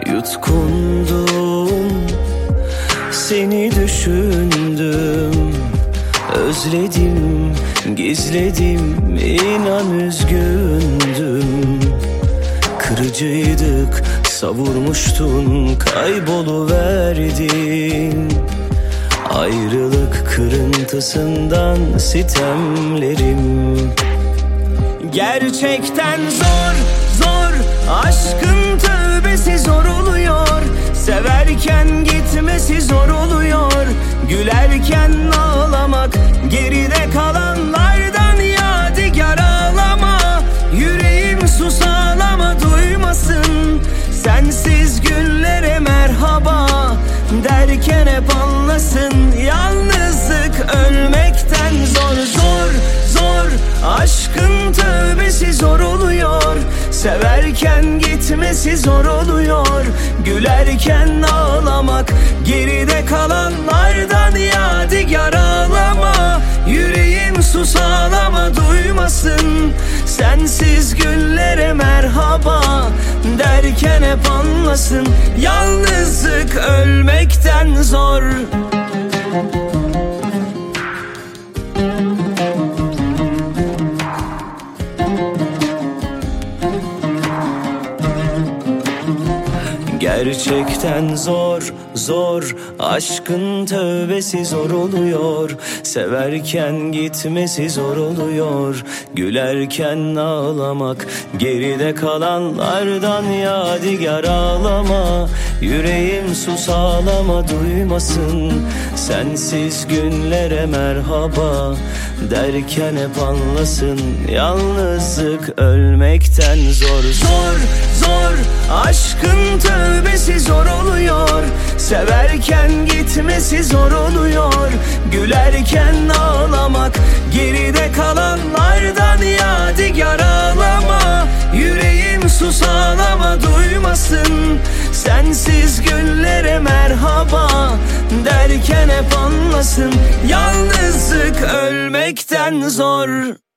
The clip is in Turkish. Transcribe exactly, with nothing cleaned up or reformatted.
Yutkundum, seni düşündüm, özledim, gizledim, inan üzgündüm. Kırıcıydık, savurmuştun, kayboluverdin. Ayrılık kırıntısından sitemlerim. Gerçekten zor, zor, aşkın tövbesi zor oluyor. Severken gitmesi zor oluyor. Gülerken ağlamak, geride kalanlardan yadigar ağlama. Yüreğim sus ağlama duymasın. Sensiz günlere merhaba derken hep anlasın. Yalnızlık ölmekten zor, zor, zor, aşkın tövbesi zor oluyor. Severken gitmesi zor oluyor. Gülerken ağlamak, geride kalanlardan yadigar ağlama. Yüreğim sus ağlama duymasın. Sensiz günlere merhaba derken hep anlasın. Yalnızlık ölmekten zor. Gerçekten zor, zor, aşkın tövbesi zor oluyor. Severken gitmesi zor oluyor. Gülerken ağlamak, geride kalanlardan yadigar ağlama. Yüreğim sus ağlama duymasın. Sensiz günlere merhaba derken hep anlasın. Yalnızlık ölmekten zor, zor, zor, aşkın tövbesi zor oluyor. Severken gitmesi zor oluyor. Gülerken ağlamak, geride kalanlardan yadigar ağlama. Yüreğim sus ağlama duymasın. Sensiz günlere merhaba derken hep anlasın. Yalnızlık ölmekten zor.